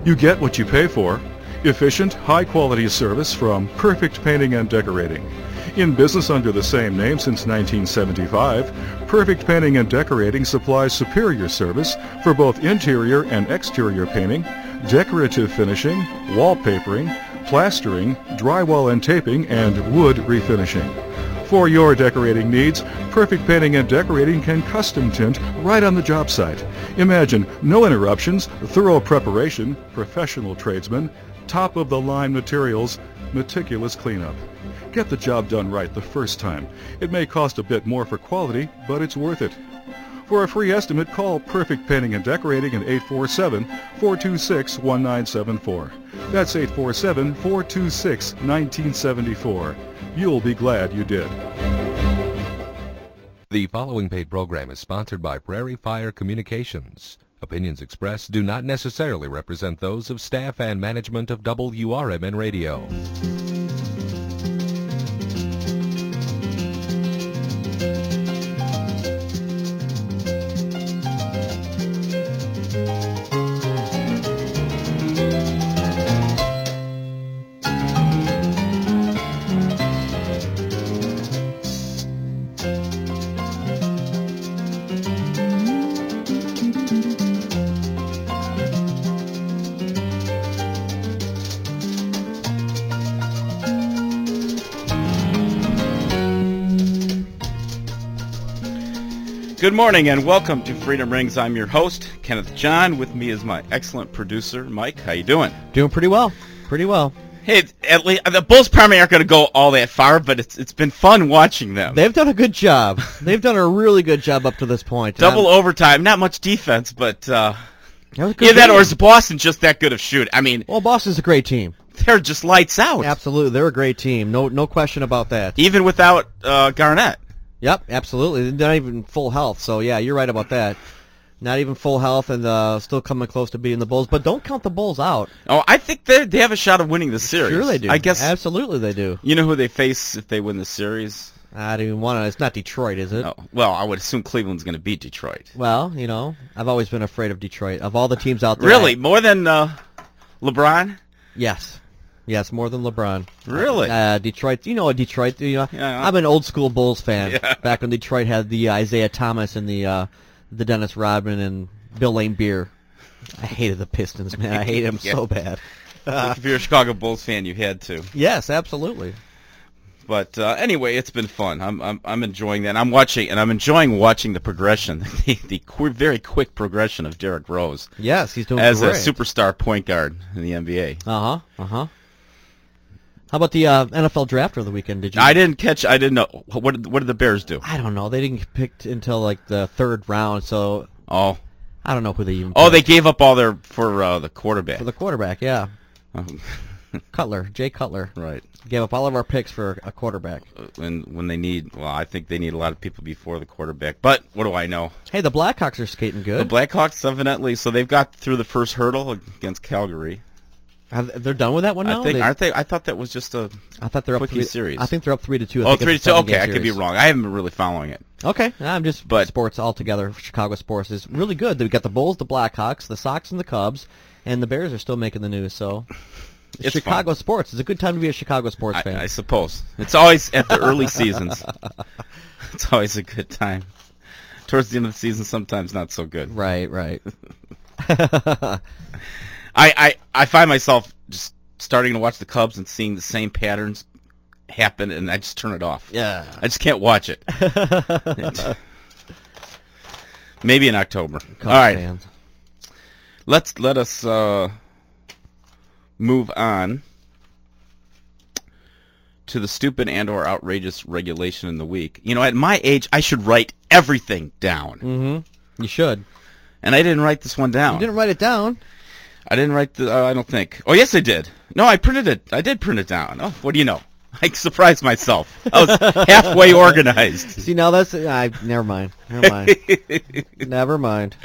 You get what you pay for. Efficient, high-quality service from Perfect Painting and Decorating. In business under the same name since 1975, Perfect Painting and Decorating supplies superior service for both interior and exterior painting, decorative finishing, wallpapering, plastering, drywall and taping, and wood refinishing. For your decorating needs, Perfect Painting and Decorating can custom tint right on the job site. Imagine no interruptions, thorough preparation, professional tradesmen, top-of-the-line materials, meticulous cleanup. Get the job done right the first time. It may cost a bit more for quality, but it's worth it. For a free estimate, call Perfect Painting and Decorating at 847-426-1974. That's 847-426-1974. You'll be glad you did. The following paid program is sponsored by Prairie Fire Communications. Opinions expressed do not necessarily represent those of staff and management of WRMN Radio. Good morning and welcome to Freedom Rings. I'm your host, Kenneth John. With me is my excellent producer, Mike. How you doing? Doing pretty well. Pretty well. Hey, at least the Bulls probably aren't going to go all that far, but it's been fun watching them. They've done a good job. They've done a really good job up to this point. Double overtime, not much defense, but or is Boston just that good of shoot? I mean, well, Boston's a great team. They're just lights out. Absolutely, they're a great team. No question about that. Even without Garnett. Yep, absolutely. They're not even full health, so yeah, you're right about that. Not even full health and still coming close to beating the Bulls, but don't count the Bulls out. Oh, I think they have a shot of winning the series. Sure they do. I guess absolutely they do. You know who they face if they win the series? I don't even want to. It's not Detroit, is it? No. Well, I would assume Cleveland's going to beat Detroit. Well, you know, I've always been afraid of Detroit. Of all the teams out there. Really? More than LeBron? Yes. Yes, more than LeBron. Really? Detroit, you know Detroit. Yeah. I'm an old school Bulls fan. Yeah. Back when Detroit had the Isaiah Thomas and the Dennis Rodman and Bill Laimbeer. I hated the Pistons, man. I hated them so bad. If you're a Chicago Bulls fan, you had to. Yes, absolutely. But anyway, it's been fun. I'm enjoying that. I'm enjoying watching the progression, the very quick progression of Derrick Rose. Yes, he's doing as great. A superstar point guard in the NBA. Uh huh. How about the NFL draft over the weekend? Did you? I didn't know. What did the Bears do? I don't know. They didn't get picked until like the third round, so. Oh. I don't know who they even. Oh, they gave up all their for the quarterback. For the quarterback, yeah. Jay Cutler. Right. Gave up all of our picks for a quarterback. And when they I think they need a lot of people before the quarterback. But what do I know? Hey, the Blackhawks are skating good. The Blackhawks, evidently, so they've got through the first hurdle against Calgary. They're done with that one now? Aren't they? I thought that was just a I thought they're up series. I think they're up 3-2. Oh, 3-2. Okay, I could be wrong. I haven't been really following it. Okay, I'm just sports altogether. Chicago sports is really good. We've got the Bulls, the Blackhawks, the Sox, and the Cubs, and the Bears are still making the news. So it's Chicago fun. Sports. It's a good time to be a Chicago sports fan. I suppose. It's always at the early seasons. It's always a good time. Towards the end of the season, sometimes not so good. Right. I find myself just starting to watch the Cubs and seeing the same patterns happen, and I just turn it off. Yeah. I just can't watch it. Maybe in October. Cubs all right. Fans. Let us move on to the stupid and or outrageous regulation in the week. You know, at my age, I should write everything down. Mm-hmm. You should. And I didn't write this one down. You didn't write it down? I didn't write the. I don't think. Oh, yes, I did. No, I printed it. I did print it down. Oh, what do you know? I surprised myself. I was halfway organized. See, now that's. Never mind. Never mind.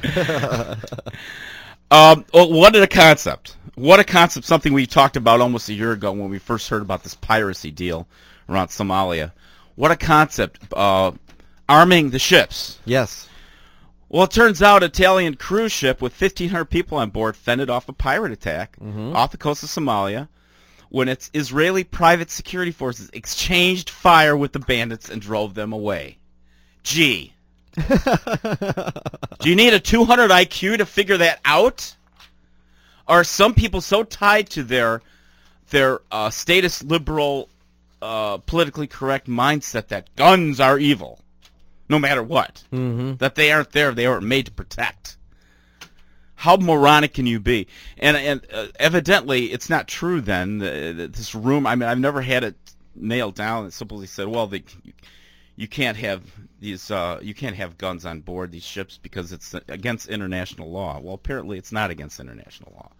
What a concept. What a concept. Something we talked about almost a year ago when we first heard about this piracy deal around Somalia. What a concept. Arming the ships. Yes. Well, it turns out Italian cruise ship with 1,500 people on board fended off a pirate attack off the coast of Somalia when its Israeli private security forces exchanged fire with the bandits and drove them away. Gee. Do you need a 200 IQ to figure that out? Are some people so tied to their status liberal, politically correct mindset that guns are evil? No matter what, that they aren't there, they aren't made to protect. How moronic can you be? And evidently, it's not true. Then this room. I mean, I've never had it nailed down. It simply said, well, you can't have these. You can't have guns on board these ships because it's against international law. Well, apparently, it's not against international law.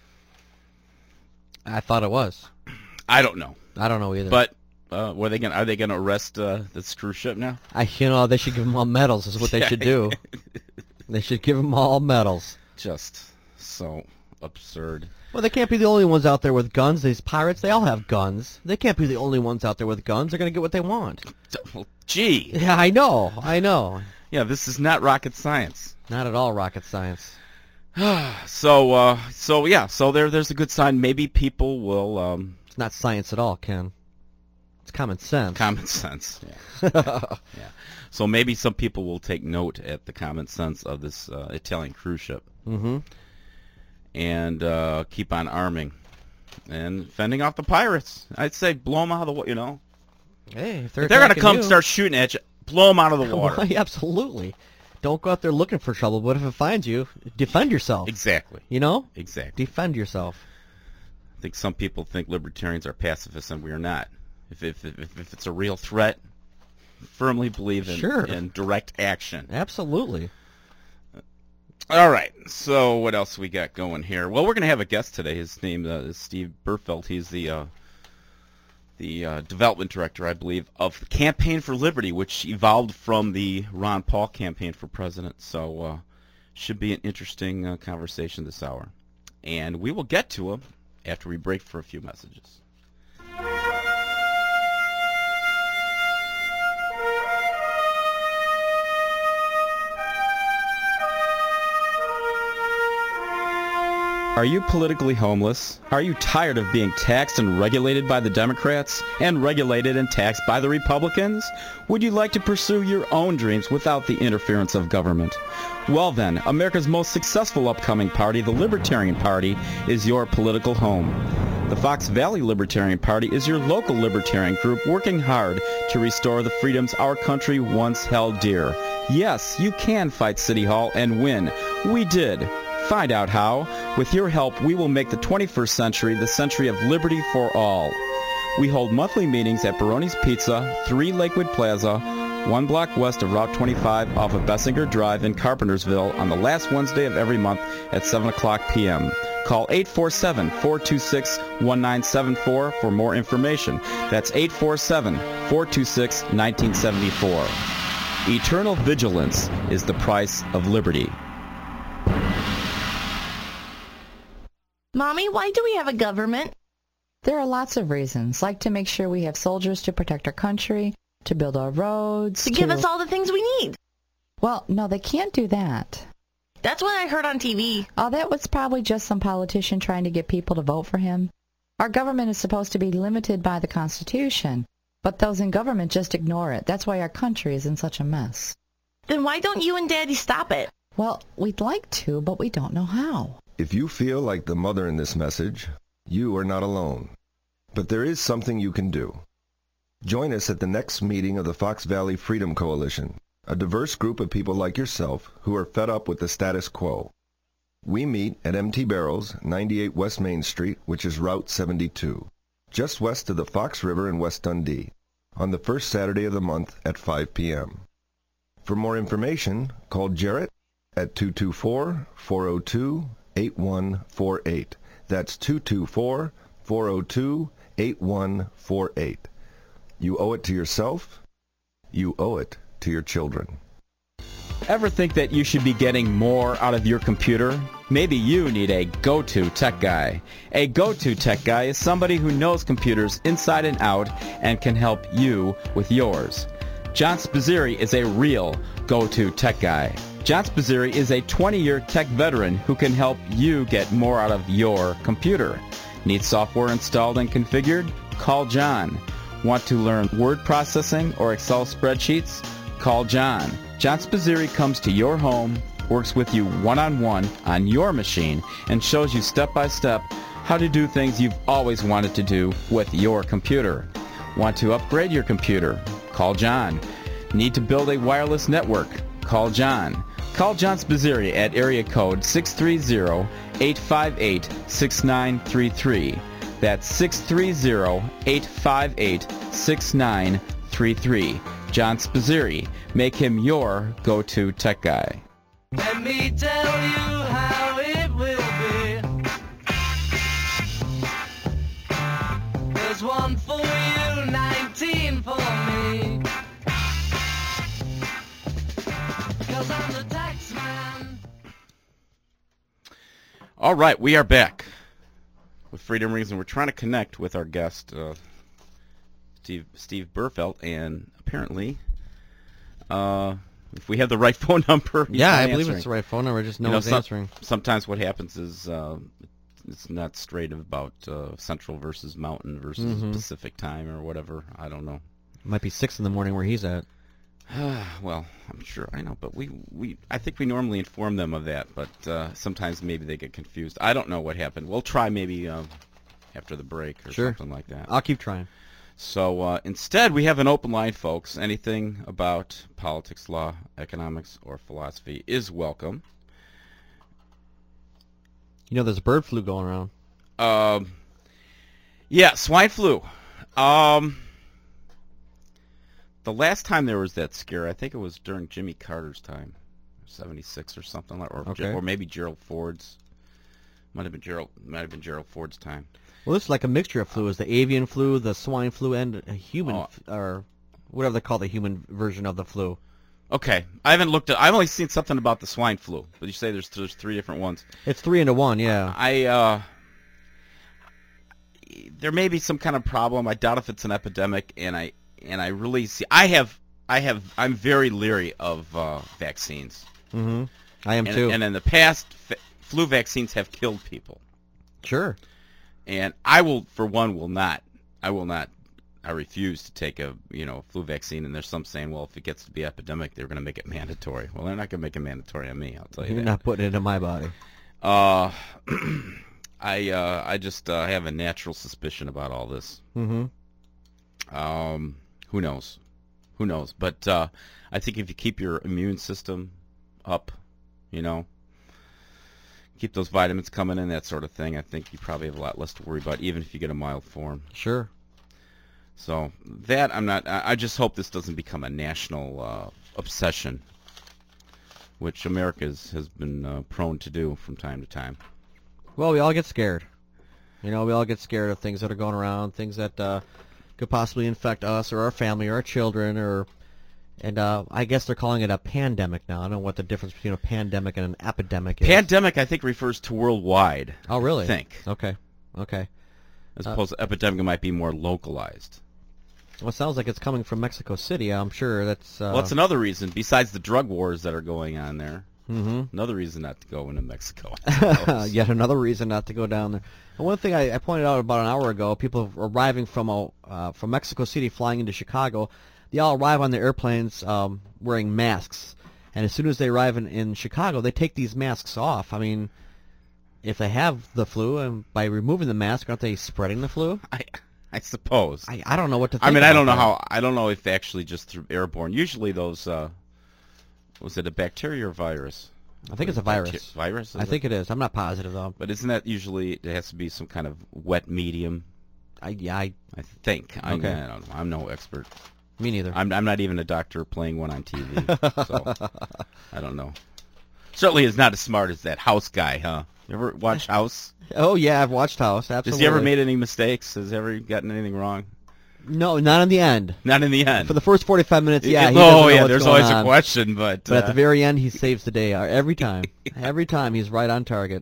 I thought it was. I don't know. I don't know either. But. Are they going to arrest this cruise ship now? They should give them all medals. Is what they should do. They should give them all medals. Just so absurd. Well, they can't be the only ones out there with guns. These pirates, they all have guns. They can't be the only ones out there with guns. They're going to get what they want. Well, gee. Yeah, I know. Yeah, this is not rocket science. Not at all rocket science. So there's a good sign. Maybe people will. It's not science at all, Ken. It's common sense. Common sense, yeah. Yeah. So maybe some people will take note at the common sense of this Italian cruise ship. And keep on arming and fending off the pirates. I'd say blow them out of the water, Hey, if they're going to come start shooting at you, blow them out of the water. Well, absolutely. Don't go out there looking for trouble, but if it finds you, defend yourself. Exactly. Exactly. Defend yourself. I think some people think libertarians are pacifists, and we are not. If it's a real threat, firmly believe in direct action. Absolutely. All right. So what else we got going here? Well, we're going to have a guest today. His name is Steve Burfeld. He's the development director, I believe, of the Campaign for Liberty, which evolved from the Ron Paul campaign for president. So should be an interesting conversation this hour. And we will get to him after we break for a few messages. Are you politically homeless? Are you tired of being taxed and regulated by the Democrats and regulated and taxed by the Republicans? Would you like to pursue your own dreams without the interference of government? Well then, America's most successful upcoming party, the Libertarian Party, is your political home. The Fox Valley Libertarian Party is your local libertarian group working hard to restore the freedoms our country once held dear. Yes, you can fight City Hall and win. We did. Find out how. With your help, we will make the 21st century the century of liberty for all. We hold monthly meetings at Baroni's Pizza, 3 Lakewood Plaza, 1 block west of Route 25 off of Bessinger Drive in Carpentersville on the last Wednesday of every month at 7 o'clock p.m. Call 847-426-1974 for more information. That's 847-426-1974. Eternal vigilance is the price of liberty. Mommy, why do we have a government? There are lots of reasons, like to make sure we have soldiers to protect our country, to build our roads, to give us all the things we need. Well, no, they can't do that. That's what I heard on TV. Oh, that was probably just some politician trying to get people to vote for him. Our government is supposed to be limited by the Constitution, but those in government just ignore it. That's why our country is in such a mess. Then why don't you and Daddy stop it? Well, we'd like to, but we don't know how. If you feel like the mother in this message, you are not alone. But there is something you can do. Join us at the next meeting of the Fox Valley Freedom Coalition, a diverse group of people like yourself who are fed up with the status quo. We meet at Empty Barrels, 98 West Main Street, which is Route 72, just west of the Fox River in West Dundee, on the first Saturday of the month at 5 p.m. For more information, call Jarrett at 224-402-8148. That's 224-402-8148. You owe it to yourself. You owe it to your children. Ever think that you should be getting more out of your computer? Maybe you need a go-to tech guy. A go-to tech guy is somebody who knows computers inside and out and can help you with yours. John Spazzeri is a real go-to tech guy. John Spazzeri is a 20-year tech veteran who can help you get more out of your computer. Need software installed and configured? Call John. Want to learn word processing or Excel spreadsheets? Call John. John Spazzeri comes to your home, works with you one-on-one on your machine, and shows you step-by-step how to do things you've always wanted to do with your computer. Want to upgrade your computer? Call John. Need to build a wireless network? Call John. Call John Spazzeri at area code 630-858-6933. That's 630-858-6933. John Spazzeri. Make him your go-to tech guy. Let me tell you how it will be. There's one for you, 19 for me. 'Cause I'm the tax man. All right, we are back with Freedom Rings, and we're trying to connect with our guest, Steve Burfelt, and apparently, if we have the right phone number, he's Yeah, not I believe answering. it's the right phone number. Just no one's answering. Sometimes what happens is it's not straight about Central versus Mountain versus Pacific time or whatever. I don't know. It might be 6 in the morning where he's at. Well, I'm sure I know, but I think we normally inform them of that, but sometimes maybe they get confused. I don't know what happened. We'll try maybe after the break or something like that. I'll keep trying. So instead, we have an open line, folks. Anything about politics, law, economics, or philosophy is welcome. You know, there's bird flu going around. Yeah, swine flu. The last time there was that scare, I think it was during Jimmy Carter's time, 76 or something, or maybe Gerald Ford's. Might have been Gerald Ford's time. Well, this is like a mixture of flu. It's the avian flu, the swine flu, and a human, or whatever they call the human version of the flu. Okay, I haven't looked at. I've only seen something about the swine flu, but you say there's 3 different ones. It's 3 into 1, yeah. There may be some kind of problem. I doubt if it's an epidemic, and I really see. I'm very leery of vaccines. Mm-hmm. I am too. And in the past, flu vaccines have killed people. Sure. And I will not. I refuse to take a flu vaccine. And there's some saying, well, if it gets to be epidemic, they're going to make it mandatory. Well, they're not going to make it mandatory on me. I'll tell you You're that. not putting it in my body. I just have a natural suspicion about all this. Mm-hmm. Who knows? But I think if you keep your immune system up, keep those vitamins coming in, that sort of thing, I think you probably have a lot less to worry about, even if you get a mild form. Sure. So that I just hope this doesn't become a national obsession, which America has been prone to do from time to time. Well, we all get scared. We all get scared of things that are going around, things that could possibly infect us or our family or our children, and I guess they're calling it a pandemic now. I don't know what the difference between a pandemic and an epidemic is. Pandemic, I think, refers to worldwide. Oh, really? I think. Okay. As opposed to epidemic might be more localized. Well, it sounds like it's coming from Mexico City. I'm sure that's... Well, that's another reason, besides the drug wars that are going on there. Mm-hmm. Another reason not to go into Mexico. Yet another reason not to go down there. And one thing I pointed out about an hour ago, people arriving from Mexico City flying into Chicago, they all arrive on their airplanes wearing masks. And as soon as they arrive in Chicago, they take these masks off. I mean, if they have the flu, and by removing the mask, aren't they spreading the flu? I suppose. I don't know what to think. I mean, I don't know that. I don't know if they actually just through airborne. Usually those, was it a bacteria or virus? I think it's a virus. Virus? I think it is. I'm not positive, though. But isn't that usually, it has to be some kind of wet medium? I think. Okay. I don't know. I'm no expert. Me neither. I'm not even a doctor playing one on TV, so I don't know. Certainly is not as smart as that House guy, huh? You ever watch House? Oh, yeah, I've watched House, absolutely. Has he ever made any mistakes? Has he ever gotten anything wrong? No, not in the end. Not in the end. For the first 45 minutes, yeah. He doesn't know what's there's going always on. a question, but at the very end, he saves the day every time. Every time, he's right on target.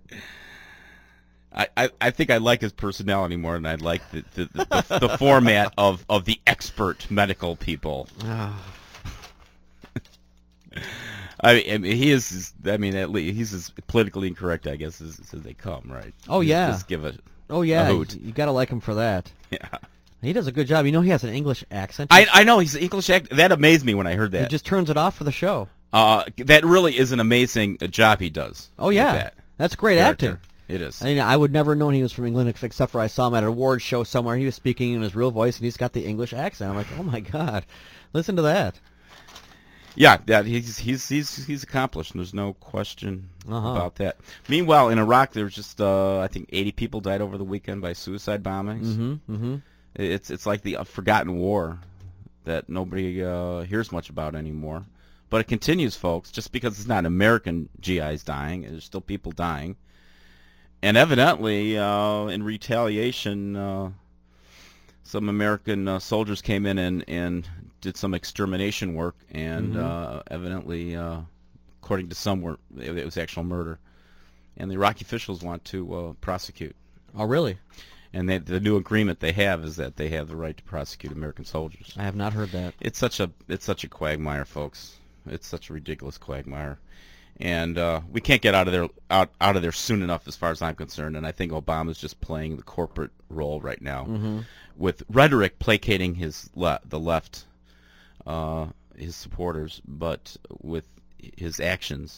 I think I like his personality more than I like the format of the expert medical people. I mean, he is. I mean, at least he's as politically incorrect, I guess, as they come, right? Oh, yeah. Just give it. Oh yeah, a hoot. you gotta like him for that. Yeah. He does a good job. You know, he has an English accent. I know he's English act. That amazed me when I heard He that. just turns it off for the show. That really is an amazing job he does. Oh yeah, with that that's great character. acting. It is. I mean, I would never have known he was from England except for I saw him at an award show somewhere. He was speaking in his real voice, and he's got the English accent. I'm like, oh my god, listen to that. Yeah, he's accomplished. And there's no question about that. Meanwhile, in Iraq, there was just I think 80 people died over the weekend by suicide bombings. Mm-hmm. It's like the forgotten war that nobody hears much about anymore. But it continues, folks. Just because it's not American GIs dying, there's still people dying. And evidently, in retaliation, some American soldiers came in and did some extermination work, and evidently, according to some, it was actual murder. And the Iraqi officials want to prosecute. Oh, really? And the new agreement they have is that they have the right to prosecute American soldiers. I have not heard that. It's such a quagmire, folks. It's such a ridiculous quagmire, and we can't get out of there soon enough, as far as I'm concerned. And I think Obama's just playing the corporate role right now, with rhetoric placating the left, his supporters, but with his actions,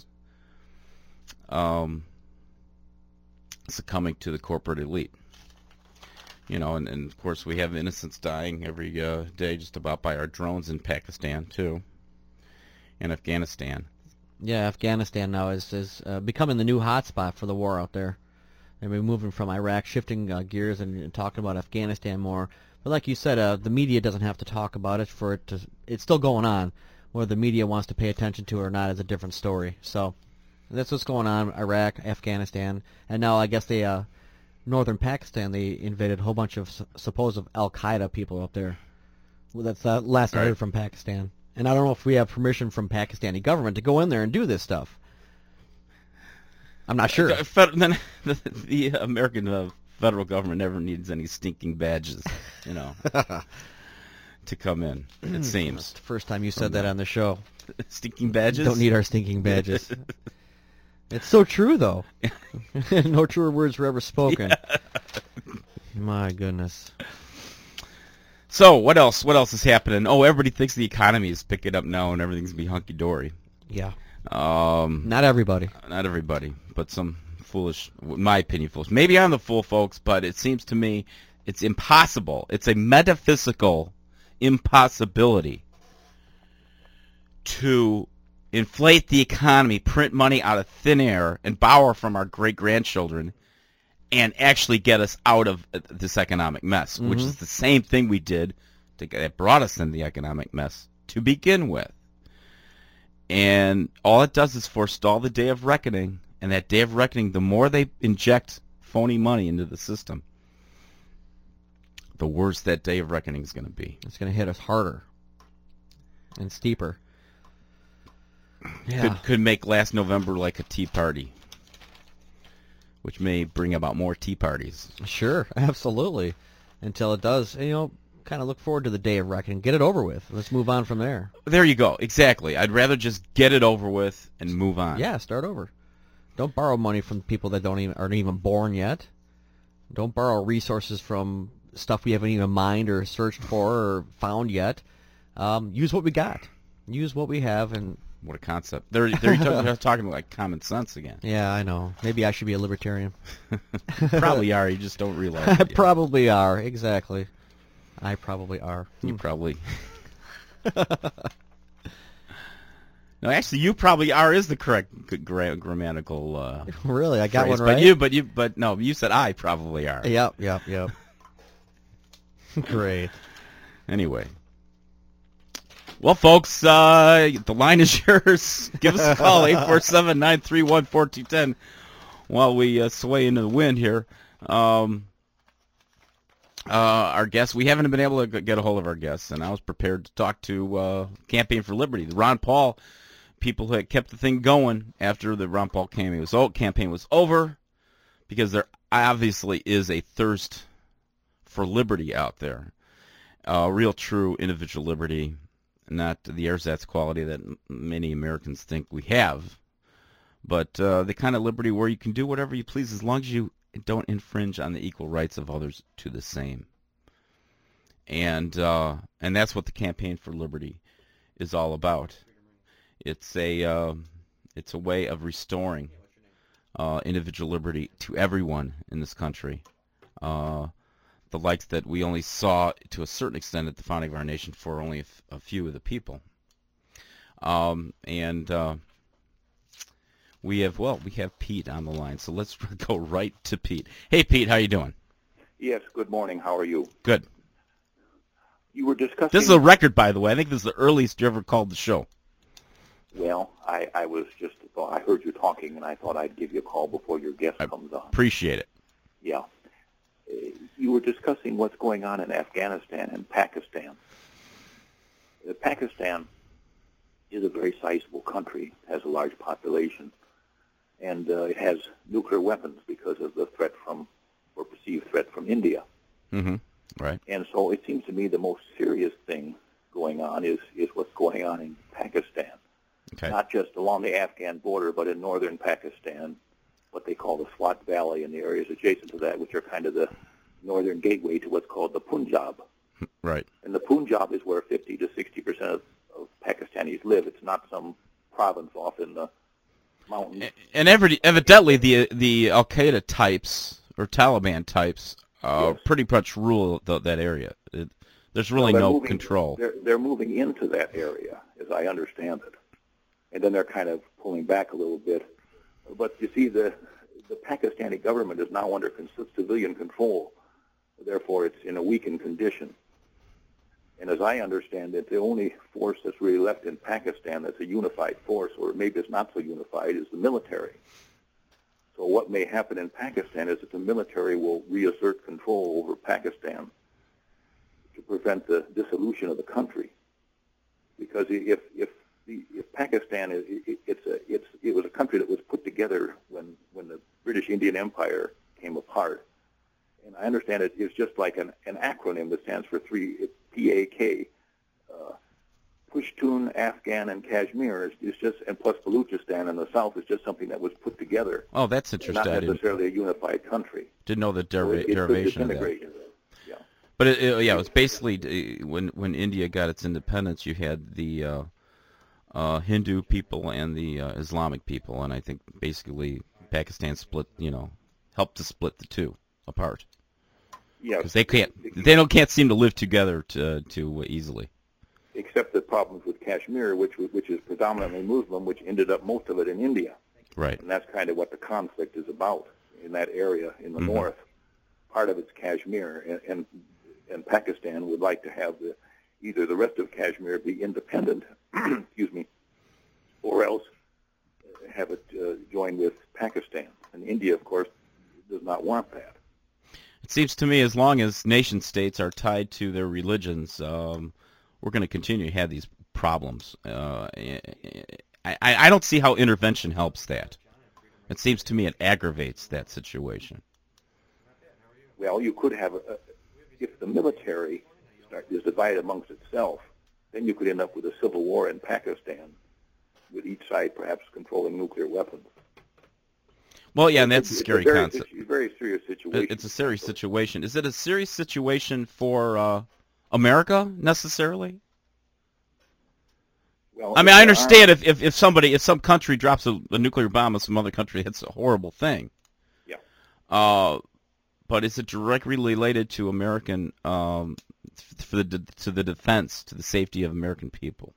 succumbing to the corporate elite. You know, and of course we have innocents dying every day just about by our drones in Pakistan too, and Afghanistan. Yeah, Afghanistan now is becoming the new hotspot for the war out there. They've been moving from Iraq, shifting gears and talking about Afghanistan more. But like you said, the media doesn't have to talk about it for it to. It's still going on. Whether the media wants to pay attention to it or not is a different story. So that's what's going on: Iraq, Afghanistan, and now I guess they. Northern Pakistan, they invaded a whole bunch of supposed Al-Qaeda people up there. Well, that's the last I heard from Pakistan. And I don't know if we have permission from Pakistani government to go in there and do this stuff. I'm not sure. The American federal government never needs any stinking badges, you know, to come in, it seems. That's the first time you said that on the show. Stinking badges? Don't need our stinking badges. It's so true, though. No truer words were ever spoken. Yeah. My goodness. So, what else? What else is happening? Oh, everybody thinks the economy is picking up now and everything's going to be hunky-dory. Yeah. Not everybody. Not everybody, but some foolish, in my opinion, foolish. Maybe I'm the fool, folks, but it seems to me it's impossible. It's a metaphysical impossibility to inflate the economy, print money out of thin air, and borrow from our great-grandchildren, and actually get us out of this economic mess, which is the same thing we did that brought us into the economic mess to begin with. And all it does is forestall the day of reckoning, and that day of reckoning, the more they inject phony money into the system, the worse that day of reckoning is going to be. It's going to hit us harder and steeper. Yeah. Could make last November like a tea party, which may bring about more tea parties. Sure, absolutely. Until it does, kind of look forward to the day of reckoning. Get it over with. Let's move on from there. There you go. Exactly. I'd rather just get it over with and move on. Yeah, start over. Don't borrow money from people that aren't even born yet. Don't borrow resources from stuff we haven't even mined or searched for or found yet. Use what we got. Use what we have and. What a concept. They're talking like common sense again. Yeah, I know. Maybe I should be a libertarian. Probably are. You just don't realize I it. probably are. Exactly. I probably are. You probably. No, actually, you probably are is the correct grammatical. Really, I got phrase. one right. But no, you said I probably are. Yep. Great. Anyway. Well, folks, the line is yours. Give us a call, 847-931-4210, while we sway into the wind here. Our guests, we haven't been able to get a hold of our guests, and I was prepared to talk to Campaign for Liberty, the Ron Paul people who had kept the thing going after the Ron Paul campaign was over, because there obviously is a thirst for liberty out there, real true individual liberty. not the ersatz quality that many Americans think we have, but the kind of liberty where you can do whatever you please as long as you don't infringe on the equal rights of others to the same. And that's what the Campaign for Liberty is all about. It's a way of restoring individual liberty to everyone in this country. The likes that we only saw to a certain extent at the founding of our nation for only a few of the people. We have Pete on the line, so let's go right to Pete. Hey, Pete, how you doing? Yes, good morning. How are you? Good. You were discussing... This is a record, by the way. I think this is the earliest you ever called the show. Well, I was just... I heard you talking, and I thought I'd give you a call before your guest comes on. Appreciate it. Yeah. You were discussing what's going on in Afghanistan and Pakistan. Pakistan is a very sizable country, has a large population, and it has nuclear weapons because of the threat from, or perceived threat from India. Mm-hmm. Right. And so it seems to me the most serious thing going on is what's going on in Pakistan. Okay. Not just along the Afghan border, but in northern Pakistan, what they call the Swat Valley and the areas adjacent to that, which are kind of the northern gateway to what's called the Punjab. Right. And the Punjab is where 50 to 60% of Pakistanis live. It's not some province off in the mountains. And evidently the Al-Qaeda types or Taliban types Yes. pretty much rule that area. There's really no control. They're moving into that area, as I understand it. And then they're kind of pulling back a little bit. But you see, the Pakistani government is now under civilian control. Therefore, it's in a weakened condition. And as I understand it, the only force that's really left in Pakistan that's a unified force, or maybe it's not so unified, is the military. So what may happen in Pakistan is that the military will reassert control over Pakistan to prevent the dissolution of the country. Because if Pakistan it was a country that was put together when the British Indian Empire came apart, and I understand it's just like an acronym that stands for PAK. Pushtun, Afghan, and Kashmir is just, and plus Baluchistan in the south is just something that was put together. Oh, that's interesting. Not necessarily a unified country. Didn't know the derivation of that. Yeah. But it was basically when India got its independence, you had the Hindu people and the Islamic people, and I think basically Pakistan split, helped to split the two apart. Yeah. Because they can't seem to live together too easily. Except the problems with Kashmir, which is predominantly Muslim, which ended up most of it in India. Right. And that's kind of what the conflict is about in that area in the north. Part of it's Kashmir, and Pakistan would like to have either the rest of Kashmir be independent, excuse me, or else have it join with Pakistan. And India, of course, does not want that. It seems to me as long as nation states are tied to their religions, we're going to continue to have these problems. I don't see how intervention helps that. It seems to me it aggravates that situation. Well, you could have, if the military is divided amongst itself, then you could end up with a civil war in Pakistan, with each side perhaps controlling nuclear weapons. Well, yeah, and that's a scary concept. It's a very serious situation. It's a serious situation. Is it a serious situation for America necessarily? Well, I mean, I understand if some country drops a nuclear bomb on some other country, it's a horrible thing. Yeah. But is it directly related to American to the defense, to the safety of American people?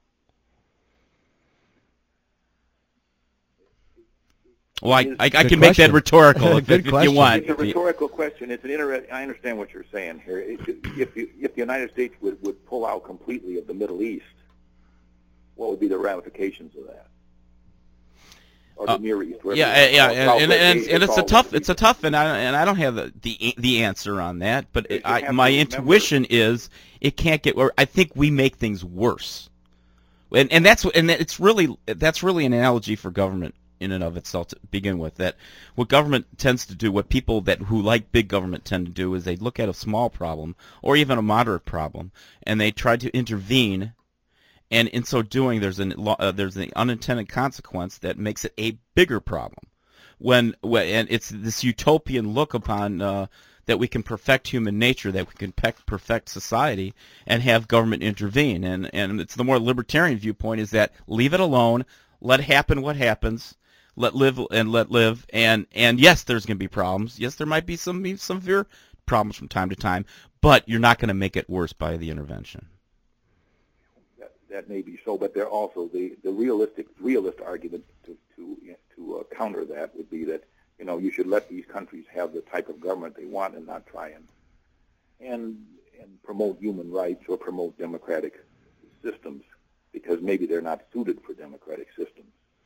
Well, I can make that rhetorical if you want. It's a rhetorical question. It's I understand what you're saying here. If the United States would pull out completely of the Middle East, what would be the ramifications of that? Or the Near East? And it's a tough, and I don't have the answer on that. But my intuition is it can't get. I think we make things worse, and that's really an analogy for government in and of itself to begin with. That what government tends to do, what people who like big government tend to do, is they look at a small problem or even a moderate problem and they try to intervene And in so doing, there's an unintended consequence that makes it a bigger problem. And it's this utopian look upon that we can perfect human nature, that we can perfect society, and have government intervene. And it's the more libertarian viewpoint is that leave it alone, let happen what happens, let live and let live. And yes, there's going to be problems. Yes, there might be some severe problems from time to time, but you're not going to make it worse by the intervention. That may be so, but there also the realist argument to counter that would be that you should let these countries have the type of government they want and not try and promote human rights or promote democratic systems because maybe they're not suited for democratic systems.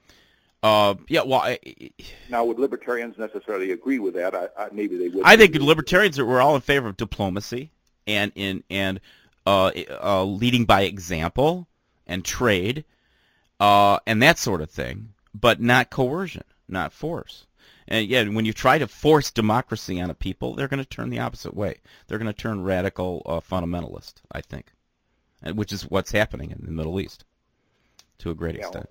Now, would libertarians necessarily agree with that? Maybe they would. I think libertarians we're all in favor of diplomacy and leading by example and trade and that sort of thing, but not coercion, not force. And yeah, when you try to force democracy on a people, they're going to turn the opposite way. They're going to turn radical fundamentalist, I think, which is what's happening in the Middle East to a great extent.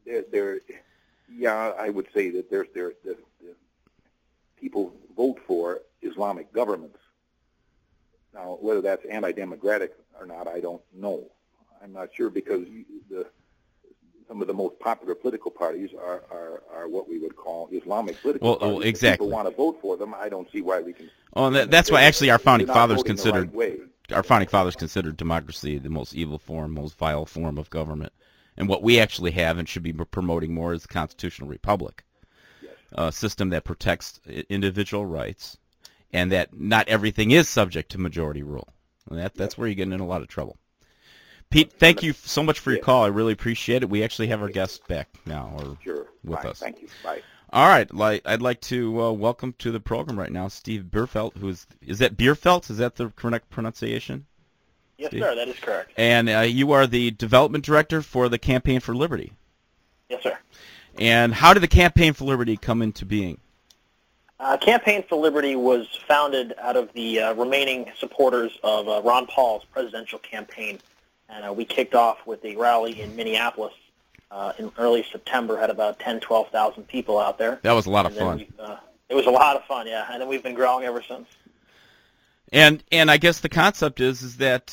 I would say that there's people vote for Islamic governments. Now, whether that's anti-democratic or not, I don't know. I'm not sure because some of the most popular political parties are what we would call Islamic political parties. Well, exactly. If people want to vote for them, I don't see why we can. Oh, that's why actually our founding fathers considered democracy the most evil form, most vile form of government. And what we actually have and should be promoting more is the constitutional republic, a system that protects individual rights, and that not everything is subject to majority rule. And that's where you get in a lot of trouble. Pete, thank you so much for your call. I really appreciate it. We actually have our guest back now with us. Thank you. Bye. All right. I'd like to welcome to the program right now Steve Bierfeldt, is that Bierfeldt? Is that the correct pronunciation? Yes, Steve? sir, that is correct. And you are the development director for the Campaign for Liberty. Yes, sir. And how did the Campaign for Liberty come into being? Campaign for Liberty was founded out of the remaining supporters of Ron Paul's presidential campaign. And we kicked off with a rally in Minneapolis in early September, had about 10,000, 12,000 people out there. That was a lot of fun. It was a lot of fun, yeah. And then we've been growing ever since. And I guess the concept is that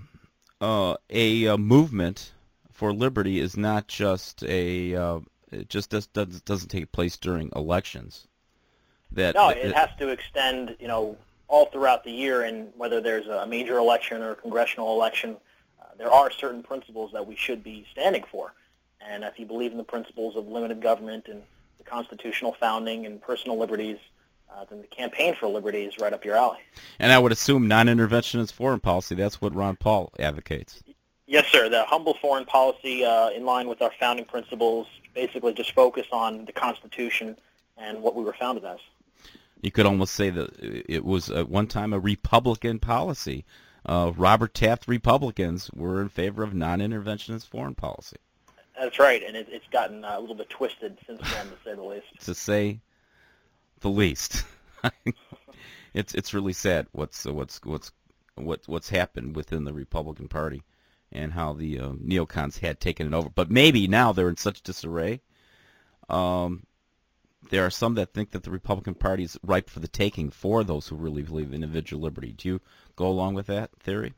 a movement for liberty is not just it just doesn't take place during elections. It has to extend, all throughout the year, and whether there's a major election or a congressional election, there are certain principles that we should be standing for. And if you believe in the principles of limited government and the constitutional founding and personal liberties, then the Campaign for Liberty is right up your alley. And I would assume non-interventionist foreign policy, that's what Ron Paul advocates. Yes, sir. The humble foreign policy in line with our founding principles, basically just focus on the Constitution and what we were founded as. You could almost say that it was at one time a Republican policy. Robert Taft Republicans were in favor of non-interventionist foreign policy. That's right, and it's gotten a little bit twisted since then, to say the least. To say the least. It's really sad what's happened within the Republican Party and how the neocons had taken it over. But maybe now they're in such disarray. There are some that think that the Republican Party is ripe for the taking for those who really believe in individual liberty. Do you go along with that theory?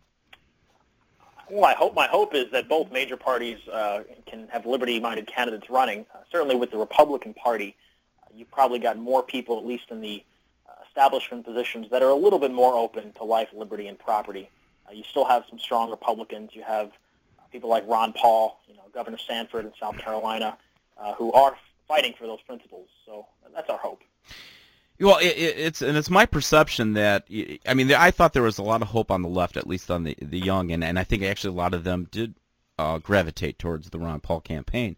Well, my hope is that both major parties can have liberty-minded candidates running. Certainly with the Republican Party, you've probably got more people, at least in the establishment positions, that are a little bit more open to life, liberty, and property. You still have some strong Republicans. You have people like Ron Paul, Governor Sanford in South Carolina, who are fighting for those principles. So that's our hope. Well, it's my perception that, I thought there was a lot of hope on the left, at least on the young, and I think actually a lot of them did gravitate towards the Ron Paul campaign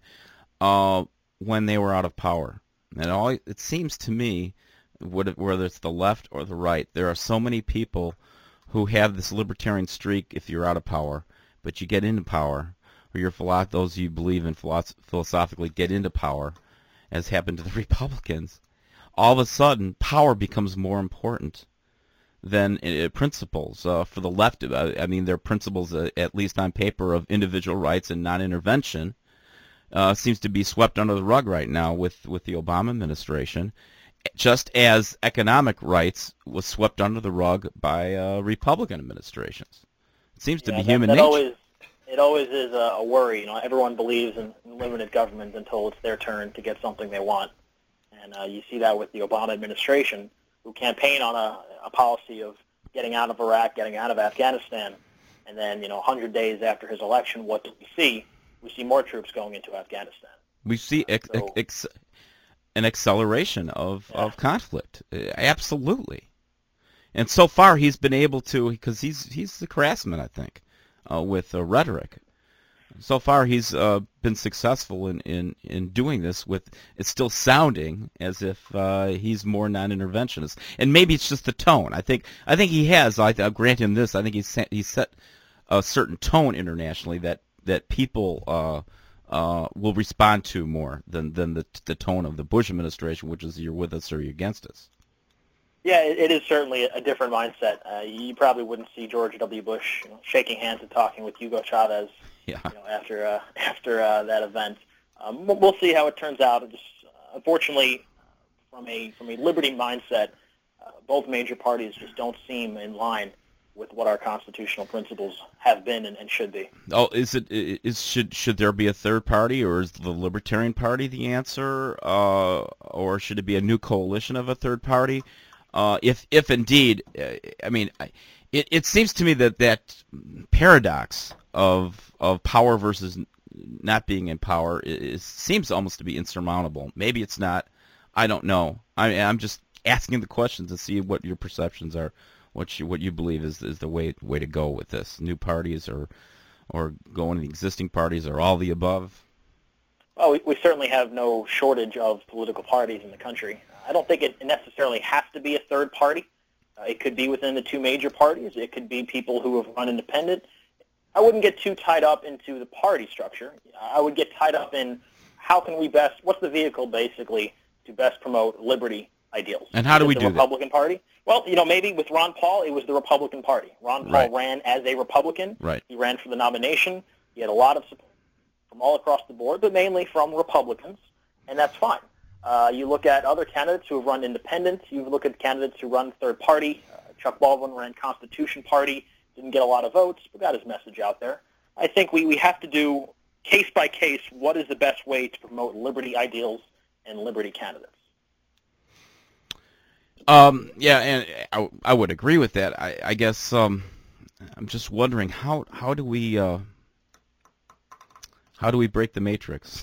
when they were out of power. And it seems to me, whether it's the left or the right, there are so many people who have this libertarian streak if you're out of power, but you get into power, or those you believe in philosophically get into power, as happened to the Republicans. All of a sudden, power becomes more important than principles. For the left, I mean, their principles, at least on paper, of individual rights and non-intervention, seems to be swept under the rug right now with the Obama administration, just as economic rights was swept under the rug by Republican administrations. It seems to be human nature. It always is a worry. You know, everyone believes in limited government until it's their turn to get something they want. And you see that with the Obama administration, who campaign on a policy of getting out of Iraq, getting out of Afghanistan. And then, 100 days after his election, what do we see? We see more troops going into Afghanistan. We see an acceleration of conflict. Absolutely. And so far he's been able to, because he's the craftsman, I think, with rhetoric. So far he's been successful in doing this. With it's still sounding as if he's more non-interventionist, and maybe it's just the tone. I think he has. I'll grant him this. I think he's set a certain tone internationally that people will respond to more than the tone of the Bush administration, which is you're with us or you're against us. Yeah, it is certainly a different mindset. You probably wouldn't see George W. Bush shaking hands and talking with Hugo Chavez after that event. We'll see how it turns out. Just, unfortunately, from a liberty mindset, both major parties just don't seem in line with what our constitutional principles have been and should be. Oh, should there be a third party, or is the Libertarian Party the answer, or should it be a new coalition of a third party? If indeed, I mean, it seems to me that paradox of power versus not being in power seems almost to be insurmountable. Maybe it's not. I don't know. I'm just asking the questions to see what your perceptions are, what you believe is the way to go with this. New parties or going to the existing parties, or all the above. Well, we certainly have no shortage of political parties in the country. I don't think it necessarily has to be a third party. It could be within the two major parties. It could be people who have run independent. I wouldn't get too tied up into the party structure. I would get tied up in what's the vehicle basically to best promote liberty ideals. And how do we do that? The Republican Party? Well, maybe with Ron Paul, it was the Republican Party. Ron Paul ran as a Republican. Right. He ran for the nomination. He had a lot of support from all across the board, but mainly from Republicans, and that's fine. You look at other candidates who have run independent. You look at candidates who run third party. Chuck Baldwin ran Constitution Party, didn't get a lot of votes, but got his message out there. I think we have to do case by case what is the best way to promote liberty ideals and liberty candidates. Yeah, and I would agree with that. I guess I'm just wondering how do we break the matrix,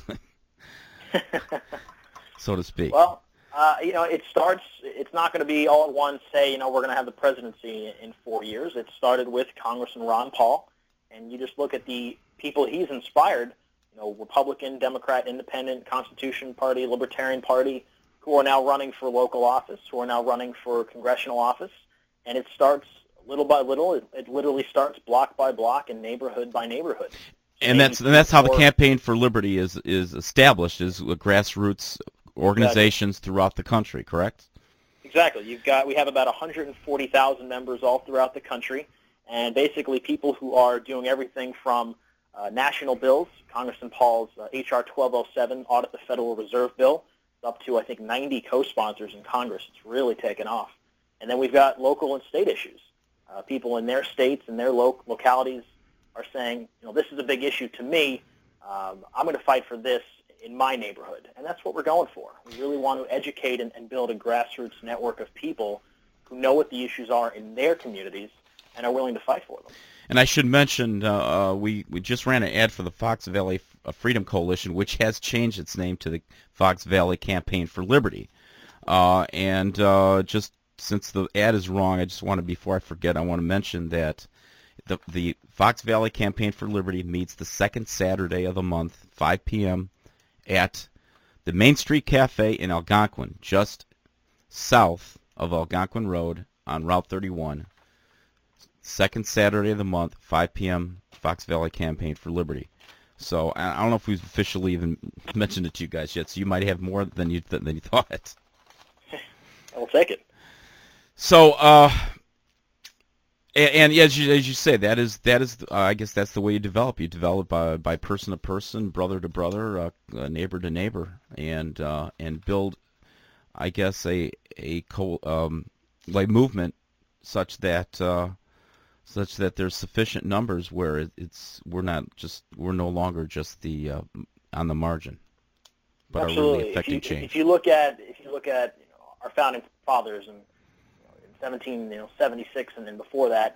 so to speak? Well, it's not going to be all at once, say, we're going to have the presidency in 4 years. It started with Congressman Ron Paul, and you just look at the people he's inspired, Republican, Democrat, Independent, Constitution Party, Libertarian Party, who are now running for local office, who are now running for congressional office, and it starts little by little. It literally starts block by block and neighborhood by neighborhood. And that's how the Campaign for Liberty is established, is grassroots organizations throughout the country, correct? Exactly. We have about 140,000 members all throughout the country, and basically people who are doing everything from national bills, Congressman Paul's H.R. 1207, Audit the Federal Reserve Bill, up to, I think, 90 co-sponsors in Congress. It's really taken off. And then we've got local and state issues. People in their states and their localities are saying, this is a big issue to me. I'm going to fight for this in my neighborhood. And that's what we're going for. We really want to educate and build a grassroots network of people who know what the issues are in their communities and are willing to fight for them. And I should mention, we just ran an ad for the Fox Valley Freedom Coalition, which has changed its name to the Fox Valley Campaign for Liberty. And just since the ad is wrong, I just want to, before I forget, I want to mention that the Fox Valley Campaign for Liberty meets the second Saturday of the month, 5 p.m. at the Main Street Cafe in Algonquin, just south of Algonquin Road on Route 31. Second Saturday of the month, 5 p.m., Fox Valley Campaign for Liberty. So I don't know if we've officially even mentioned it to you guys yet, so you might have more than you thought. I'll take it. So And as you say, that is I guess that's the way you develop. You develop by person to person, brother to brother, neighbor to neighbor, and build, I guess, a like movement such that there's sufficient numbers where we're no longer just the on the margin, but Absolutely. are really affecting change. If you look at our founding fathers in 1776 and then before that,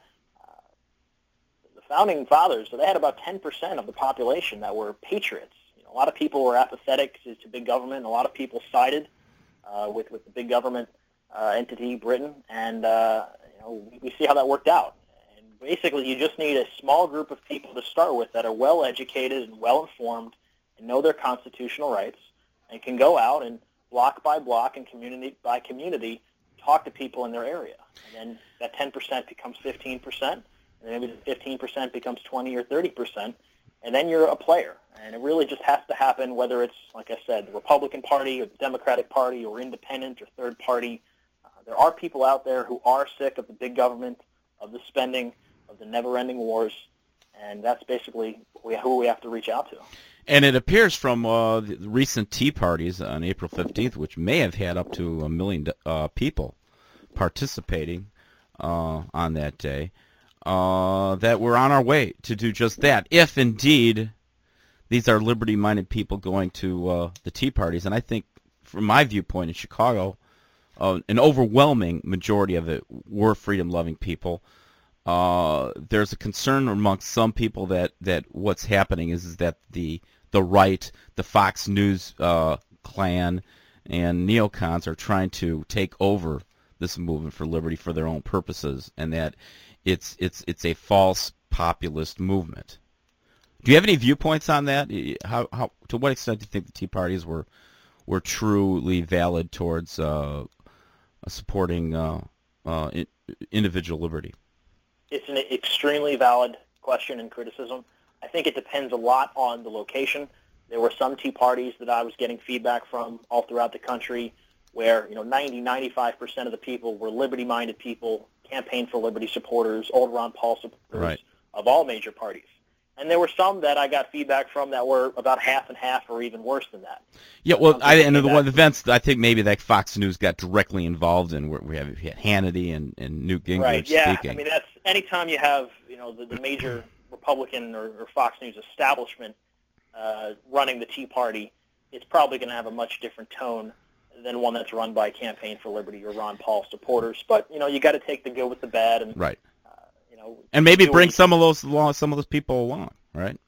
the founding fathers, so they had about 10% of the population that were patriots. A lot of people were apathetic to big government. A lot of people sided with the big government entity, Britain, and we see how that worked out. And basically, you just need a small group of people to start with that are well educated and well informed and know their constitutional rights, and can go out and block by block and community by community talk to people in their area. And then that 10% becomes 15%, and then maybe the 15% becomes 20 or 30%, and then you're a player. And it really just has to happen, whether it's, like I said, the Republican Party or the Democratic Party or independent or third party. There are people out there who are sick of the big government, of the spending, of the never-ending wars, and that's basically who we have to reach out to. And it appears from the recent Tea Parties on April 15th, which may have had up to 1 million people participating on that day, that we're on our way to do just that, if indeed these are liberty-minded people going to the Tea Parties. And I think, from my viewpoint in Chicago, an overwhelming majority of it were freedom-loving people. There's a concern amongst some people that what's happening is that the right, the Fox News clan, and neocons are trying to take over this movement for liberty for their own purposes, and that it's a false populist movement. Do you have any viewpoints on that? How to what extent do you think the Tea Parties were truly valid towards supporting individual liberty? It's an extremely valid question and criticism. I think it depends a lot on the location. There were some Tea Parties that I was getting feedback from all throughout the country where 95% of the people were liberty-minded people, campaign for liberty supporters, old Ron Paul supporters of all major parties. And there were some that I got feedback from that were about half and half, or even worse than that. Yeah, well, and the one events I think maybe that Fox News got directly involved in, where we had Hannity and Newt Gingrich speaking. I mean, that's anytime you have the major Republican or Fox News establishment running the Tea Party, it's probably going to have a much different tone than one that's run by Campaign for Liberty or Ron Paul supporters. But you got to take the good with the bad, and and maybe bring some of those people along, right?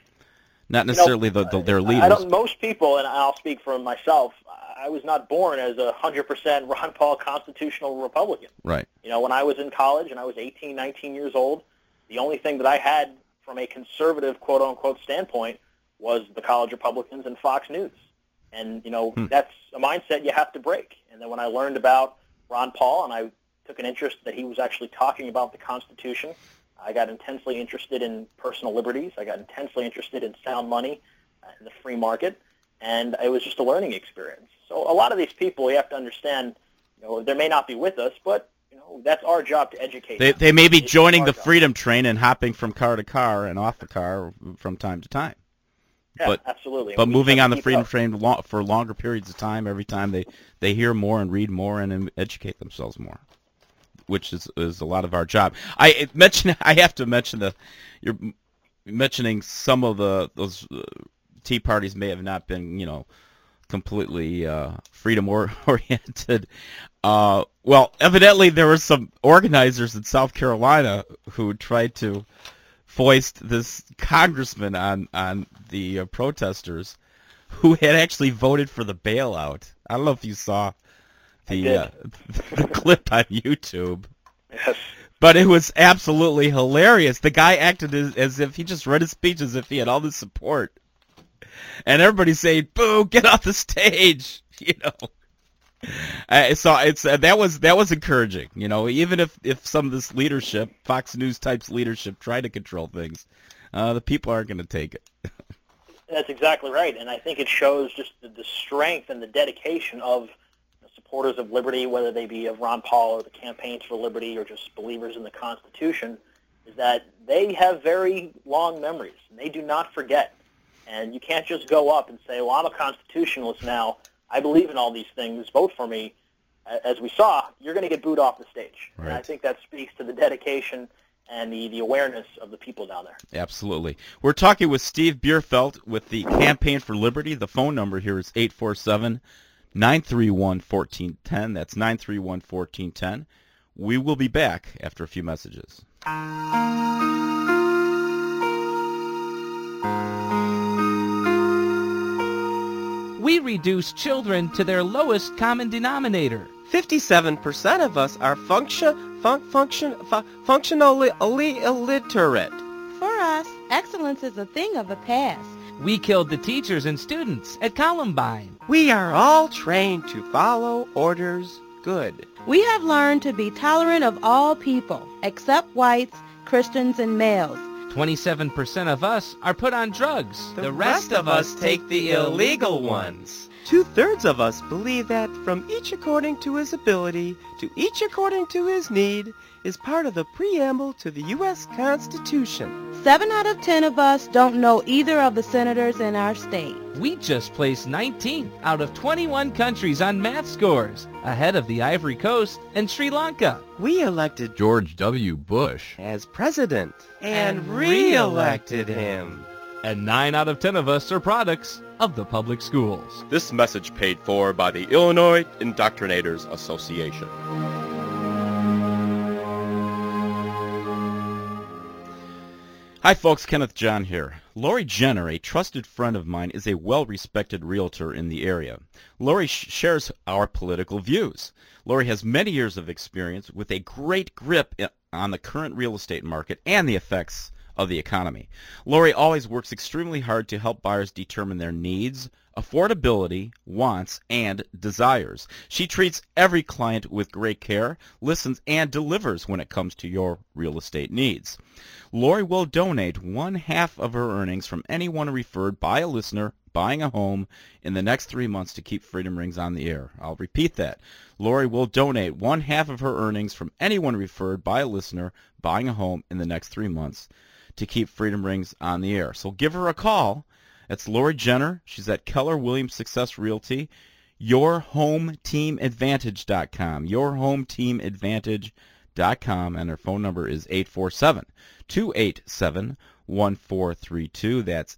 Not necessarily their leaders. Most people, and I'll speak for myself, I was not born as a 100% Ron Paul constitutional Republican. Right. When I was in college and I was 18, 19 years old, the only thing that I had from a conservative, quote-unquote, standpoint was the college Republicans and Fox News. And, that's a mindset you have to break. And then when I learned about Ron Paul and I took an interest that he was actually talking about the Constitution, I got intensely interested in personal liberties. I got intensely interested in sound money and the free market. And it was just a learning experience. So a lot of these people, you have to understand, they may not be with us, but that's our job to educate them. They may be joining the freedom train and hopping from car to car and off the car from time to time. Yeah, absolutely. But moving on the freedom train for longer periods of time, every time they hear more and read more and educate themselves more, which is a lot of our job. I have to mention you're mentioning some of those Tea Parties may have not been completely freedom oriented. Well, evidently there were some organizers in South Carolina who tried to foist this congressman on the protesters, who had actually voted for the bailout. I don't know if you saw the clip on YouTube. Yes. But it was absolutely hilarious. The guy acted as if he just read his speech as if he had all the support. And everybody's saying, "Boo, get off the stage." So that was encouraging. Even if some of this leadership, Fox News type's leadership, try to control things, the people aren't going to take it. That's exactly right, and I think it shows just the strength and the dedication of supporters of liberty, whether they be of Ron Paul or the Campaigns for Liberty or just believers in the Constitution, is that they have very long memories, and they do not forget. And you can't just go up and say, well, I'm a constitutionalist now. I believe in all these things. Vote for me. As we saw, you're going to get booed off the stage. Right. And I think that speaks to the dedication and the awareness of the people down there. Absolutely. We're talking with Steve Bierfeld with the Campaign for Liberty. The phone number here is 847-931-1410. That's 931-1410. We will be back after a few messages. We reduce children to their lowest common denominator. 57% of us are functionally illiterate. For us, excellence is a thing of the past. We killed the teachers and students at Columbine. We are all trained to follow orders good. We have learned to be tolerant of all people, except whites, Christians, and males. 27% of us are put on drugs. The rest of us take the illegal ones. 2/3 of us believe that from each according to his ability, to each according to his need, is part of the preamble to the U.S. Constitution. 7 out of 10 of us don't know either of the senators in our state. We just placed 19th out of 21 countries on math scores, ahead of the Ivory Coast and Sri Lanka. We elected George W. Bush as president and re-elected him. And 9 out of 10 of us are products of the public schools. This message paid for by the Illinois Indoctrinators Association. Hi folks, Kenneth John here. Lori Jenner, a trusted friend of mine, is a well-respected realtor in the area. Lori shares our political views. Lori has many years of experience with a great grip on the current real estate market and the effects of the economy. Lori always works extremely hard to help buyers determine their needs, affordability, wants, and desires. She treats every client with great care, listens, and delivers when it comes to your real estate needs. Lori will donate 1/2 of her earnings from anyone referred by a listener buying a home in the next 3 months to keep Freedom Rings on the air. I'll repeat that. Lori will donate 1/2 of her earnings from anyone referred by a listener buying a home in the next 3 months to keep Freedom Rings on the air. So give her a call. It's Lori Jenner. She's at Keller Williams Success Realty. YourHomeTeamAdvantage.com. YourHomeTeamAdvantage.com. And her phone number is 847-287-1432. That's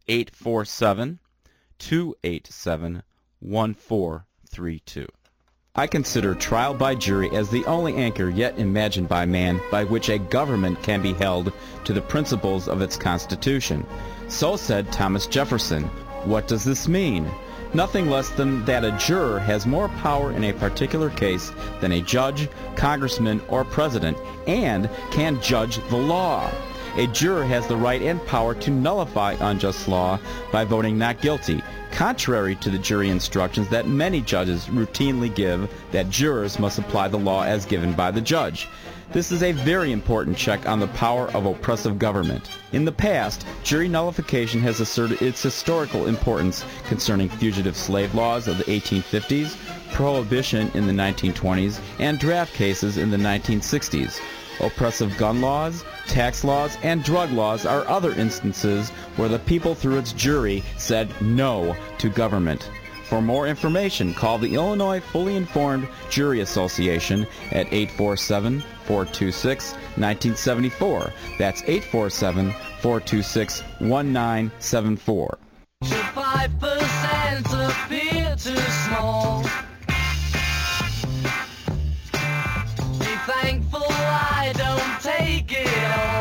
847-287-1432. I consider trial by jury as the only anchor yet imagined by man by which a government can be held to the principles of its Constitution. So said Thomas Jefferson. What does this mean? Nothing less than that a juror has more power in a particular case than a judge, congressman, or president, and can judge the law. A juror has the right and power to nullify unjust law by voting not guilty, contrary to the jury instructions that many judges routinely give that jurors must apply the law as given by the judge. This is a very important check on the power of oppressive government. In the past, jury nullification has asserted its historical importance concerning fugitive slave laws of the 1850s, prohibition in the 1920s, and draft cases in the 1960s. Oppressive gun laws, tax laws, and drug laws are other instances where the people through its jury said no to government. For more information, call the Illinois Fully Informed Jury Association at 847-426-1974. That's 847-426-1974. 5% appear too small. Be thankful I don't take it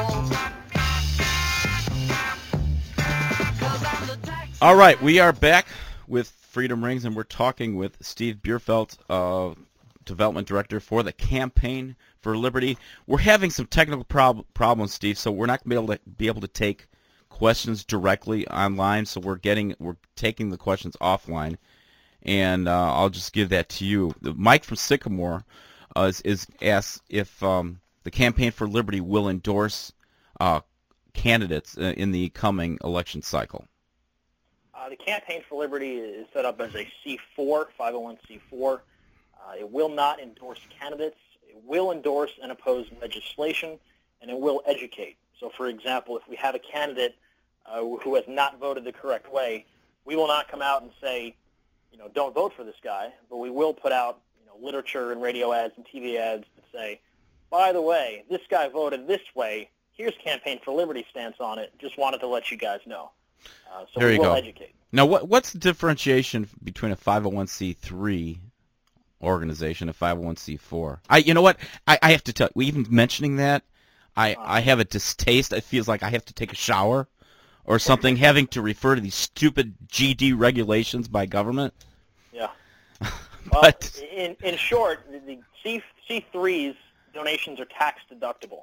all. All right, we are back with Freedom Rings, and we're talking with Steve Bierfeld, Development Director for the Campaign for Liberty. We're having some technical problems, Steve, so we're not going to be able to take questions directly online, so we're taking the questions offline, and I'll just give that to you. Mike from Sycamore is asked if the Campaign for Liberty will endorse candidates in the coming election cycle. The Campaign for Liberty is set up as a C4, 501c4. It will not endorse candidates. It will endorse and oppose legislation, and it will educate. So, for example, if we have a candidate who has not voted the correct way, we will not come out and say, don't vote for this guy, but we will put out literature and radio ads and TV ads that say, by the way, this guy voted this way. Here's Campaign for Liberty stance on it. Just wanted to let you guys know. So there we you will go. educate. Now, what's the differentiation between a 501c3 organization and a 501c4? You know what? I have to tell you, even mentioning that, I have a distaste. It feels like I have to take a shower or something, having to refer to these stupid GD regulations by government. Yeah. But in short, the C3's donations are tax deductible.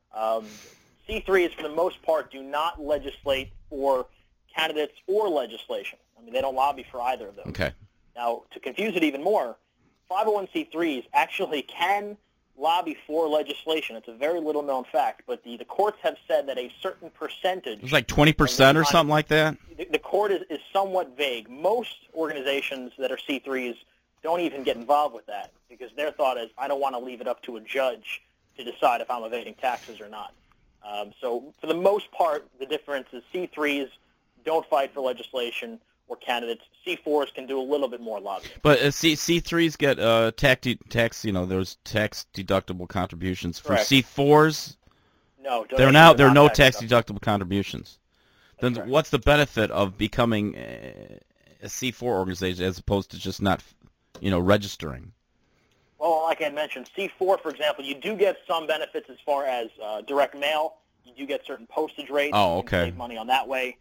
C3s, for the most part, do not legislate for candidates or legislation. I mean, they don't lobby for either of those. Okay. Now, to confuse it even more, 501c3s actually can lobby for legislation. It's a very little-known fact, but the courts have said that a certain percentage... It's like 20% or something like that? The court is somewhat vague. Most organizations that are C3s don't even get involved with that because their thought is, I don't want to leave it up to a judge to decide if I'm evading taxes or not. So for the most part, the difference is C3s don't fight for legislation or candidates. C4s can do a little bit more lobbying. But C3s get tax, those tax deductible contributions. For Correct. C4s, no, there are no tax deductible contributions. Then correct. What's the benefit of becoming a C4 organization as opposed to just not, registering? Well, like I mentioned, C4, for example, you do get some benefits as far as direct mail. You do get certain postage rates. Oh, You can okay. save money on that way.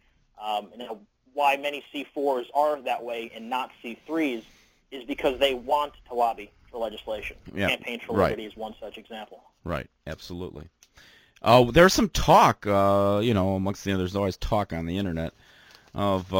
Why many C4s are that way and not C3s is because they want to lobby for legislation. Yeah, Campaign for right. Liberty is one such example. Right, absolutely. There's some talk, amongst there's always talk on the internet of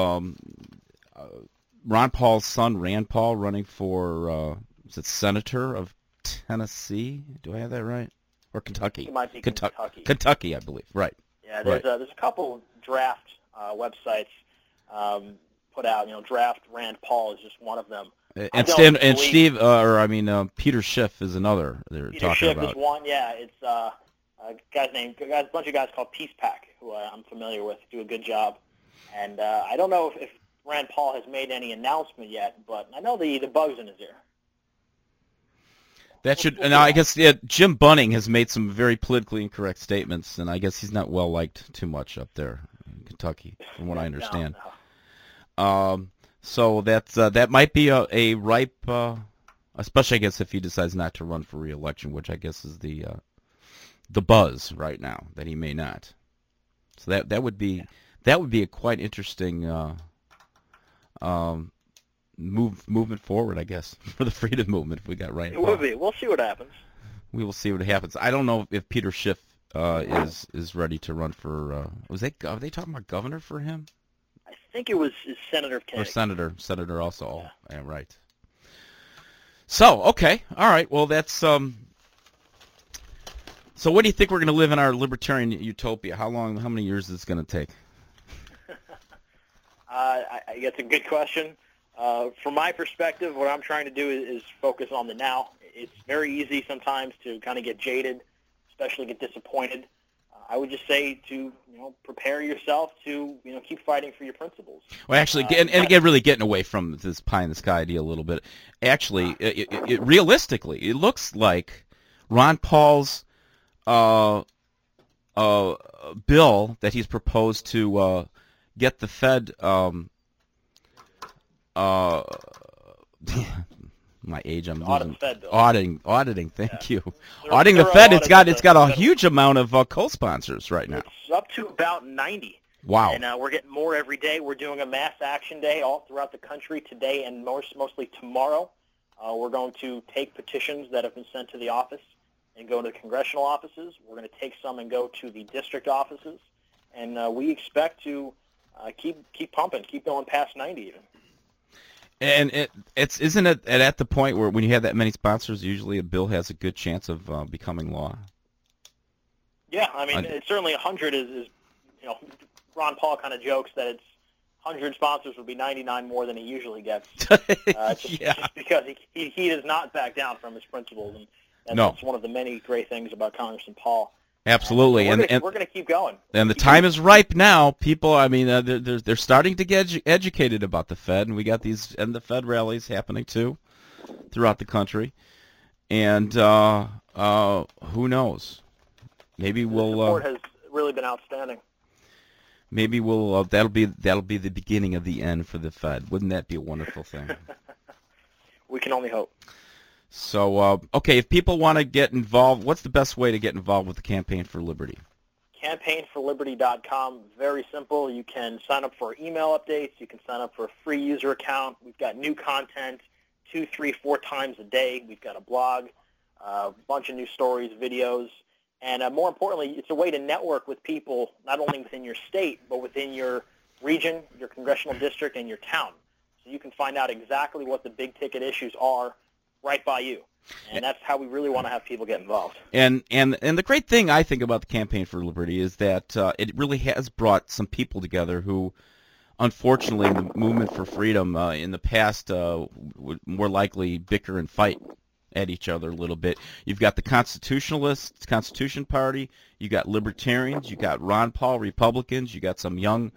Ron Paul's son, Rand Paul, running for, is it Senator of Tennessee? Do I have that right? Or Kentucky? It might be Kentucky. Kentucky, I believe. Right. Yeah, there's a couple draft websites put out. Draft Rand Paul is just one of them. Peter Schiff is another they're Peter talking Schiff about. is one. Yeah, it's a bunch of guys called Peace Pack, who I'm familiar with, do a good job. And I don't know if Rand Paul has made any announcement yet, but I know the bug's in his ear. That should, and I guess Jim Bunning has made some very politically incorrect statements, and I guess he's not well liked too much up there in Kentucky, from what I understand. No. So that might be a ripe, especially I guess if he decides not to run for re-election, which I guess is the buzz right now that he may not. So that would be a quite interesting movement forward, I guess, for the freedom movement if we got right. It would be. We'll see what happens. We will see what happens. I don't know if Peter Schiff is ready to run for. Are they talking about governor for him? I think it was Senator of Connecticut. Or senator also. Yeah, right. So okay, all right. Well, that's So what do you think we're going to live in our libertarian utopia? How many years is this going to take? I guess a good question. From my perspective, what I'm trying to do is focus on the now. It's very easy sometimes to kind of get jaded, especially get disappointed. I would just say to prepare yourself to keep fighting for your principles. Well, actually, and again, really getting away from this pie in the sky idea a little bit. Actually, realistically, it looks like Ron Paul's bill that he's proposed to get the Fed. My age, I'm losing. Auditing. Thank you. Auditing the Fed. It's got a huge amount of co-sponsors right now. It's up to about 90. Wow. And we're getting more every day. We're doing a mass action day all throughout the country today and mostly tomorrow. We're going to take petitions that have been sent to the office and go to the congressional offices. We're going to take some and go to the district offices. And we expect to keep pumping, keep going past 90 even. And isn't it at the point where when you have that many sponsors, usually a bill has a good chance of becoming law? Yeah, I mean, it's certainly 100 is Ron Paul kind of jokes that it's 100 sponsors would be 99 more than he usually gets. Yeah. Just because he does not back down from his principles, and that's one of the many great things about Congressman Paul. Absolutely, And we're going to keep going. And the time is ripe now. People, I mean, they're starting to get educated about the Fed, and we got these and the Fed rallies happening too throughout the country. And who knows? Maybe we'll. The support has really been outstanding. Maybe we'll. That'll be the beginning of the end for the Fed. Wouldn't that be a wonderful thing? We can only hope. So, okay, if people want to get involved, what's the best way to get involved with the Campaign for Liberty? CampaignForLiberty.com, very simple. You can sign up for email updates. You can sign up for a free user account. We've got new content 2, 3, 4 times a day. We've got a blog, a bunch of new stories, videos, and more importantly, it's a way to network with people not only within your state, but within your region, your congressional district, and your town. So you can find out exactly what the big-ticket issues are right by you. And that's how we really want to have people get involved. And the great thing I think about the Campaign for Liberty is that it really has brought some people together who, unfortunately, in the movement for freedom in the past would more likely bicker and fight at each other a little bit. You've got the Constitutionalists, Constitution Party. You got Libertarians. You got Ron Paul Republicans. You got some young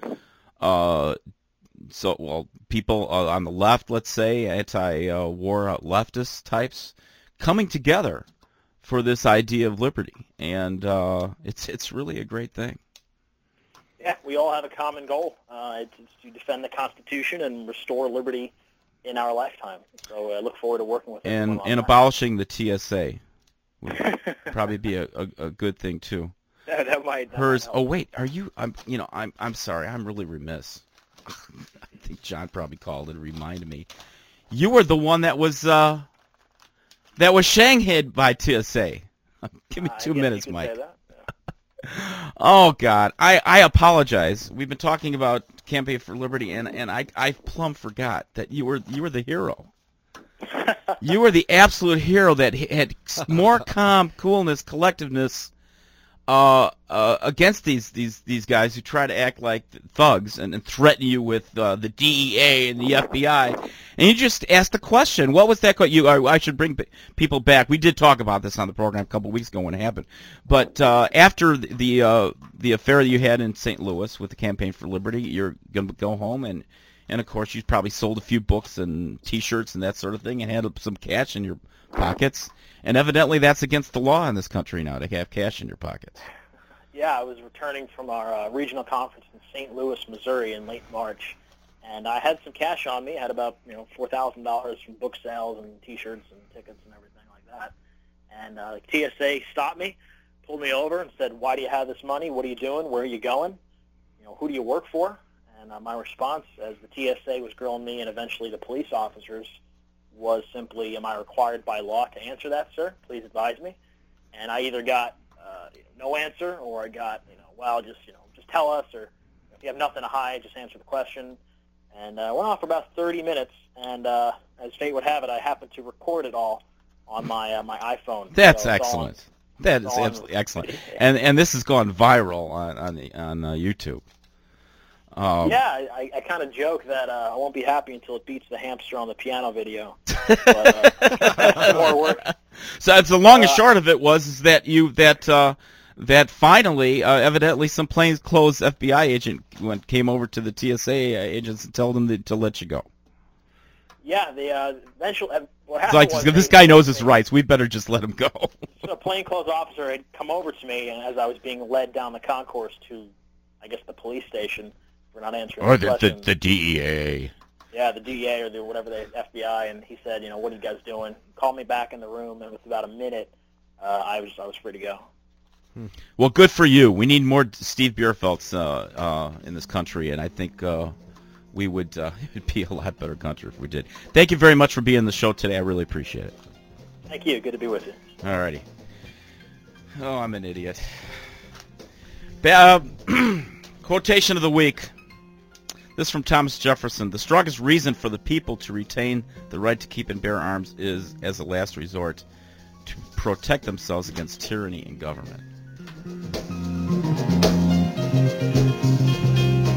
people on the left, let's say, anti-war leftist types, coming together for this idea of liberty, and it's really a great thing. Yeah, we all have a common goal. It's to defend the Constitution and restore liberty in our lifetime. So I look forward to working with and abolishing the TSA would probably be a good thing too. That might. Oh wait, are you? I'm sorry. I'm really remiss. I think John probably called and reminded me. You were the one that was shanghaied by TSA. Give me 2 minutes, Mike. Oh God, I apologize. We've been talking about Campaign for Liberty, and I plumb forgot that you were the hero. You were the absolute hero that had more calm, coolness, collectiveness against these guys who try to act like thugs and threaten you with the DEA and the FBI. And you just asked the question. What was that? I should bring people back. We did talk about this on the program a couple of weeks ago when it happened. But after the affair that you had in St. Louis with the Campaign for Liberty, you're going to go home and of course you probably sold a few books and T-shirts and that sort of thing and had some cash in your pockets. And evidently that's against the law in this country now to have cash in your pockets. Yeah, I was returning from our regional conference in St. Louis, Missouri in late March, and I had some cash on me. I had about $4,000 from book sales and T-shirts and tickets and everything like that. And TSA stopped me, pulled me over, and said, "Why do you have this money? What are you doing? Where are you going? Who do you work for?" And my response, as the TSA was grilling me and eventually the police officers, was simply, "Am I required by law to answer that, sir? Please advise me." And I either got no answer, or I got, just tell us, or if you have nothing to hide, just answer the question. And I went on for about 30 minutes, and as fate would have it, I happened to record it all on my iPhone. That's excellent. That is absolutely excellent. And this has gone viral on YouTube. Yeah, I kind of joke that I won't be happy until it beats the hamster on the piano video. But, more work. So the long and short of it is that finally, evidently, some plainclothes FBI agent came over to the TSA agents and told them to let you go. Yeah, the eventually. What happened it's like, this guy knows his rights. We better just let him go. So a plainclothes officer had come over to me, and as I was being led down the concourse to, I guess, the police station. We're not answering the DEA. Yeah, the DEA or whatever the FBI, and he said, "What are you guys doing?" Called me back in the room, and with about a minute, I was free to go. Well, good for you. We need more Steve Bierfelds in this country, and I think we would it'd be a lot better country if we did. Thank you very much for being on the show today. I really appreciate it. Thank you. Good to be with you. All righty. Oh, I'm an idiot. Quotation of the week. This from Thomas Jefferson. The strongest reason for the people to retain the right to keep and bear arms is, as a last resort, to protect themselves against tyranny and government.